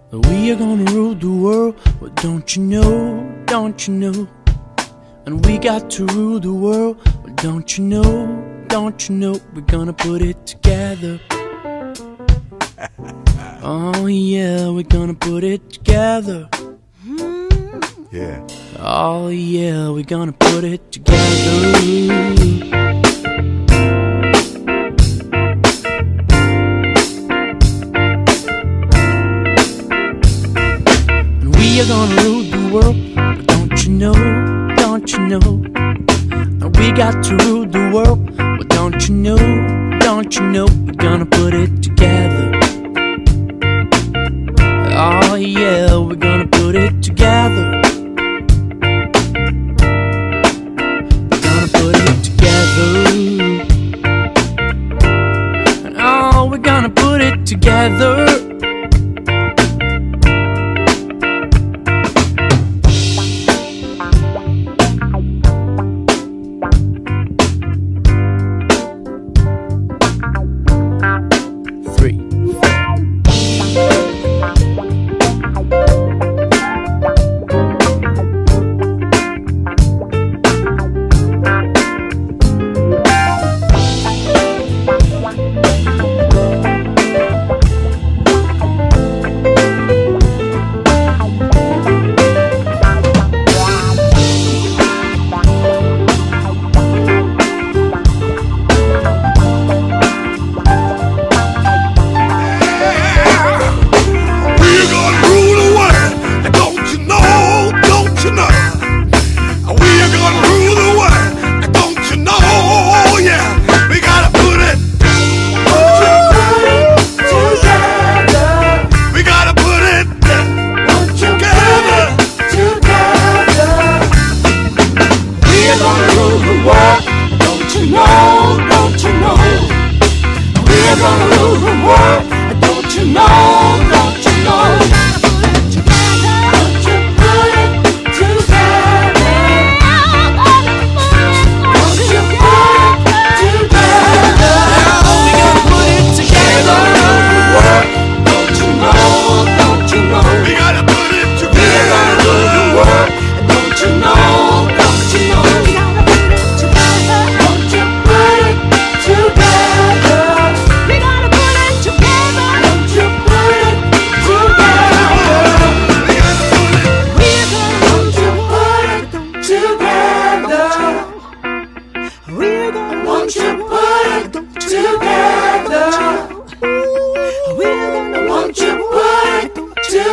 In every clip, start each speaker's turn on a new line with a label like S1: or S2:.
S1: We are gonna rule the world, well, don't you know, don't you know? And we got to rule the world, well, don't you know, don't you know? We're gonna put it together. Oh yeah, we're gonna put it together.
S2: Yeah.
S1: Oh yeah, we're gonna put it together. We are gonna rule the world, but don't you know, don't you know? And we got to rule the world, but don't you know, don't you know? We're gonna put it together. Oh yeah, we're gonna put it together. We're gonna put it together. And oh, we're gonna put it together.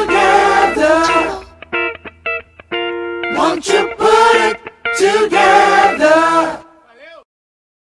S3: Won't you put it together?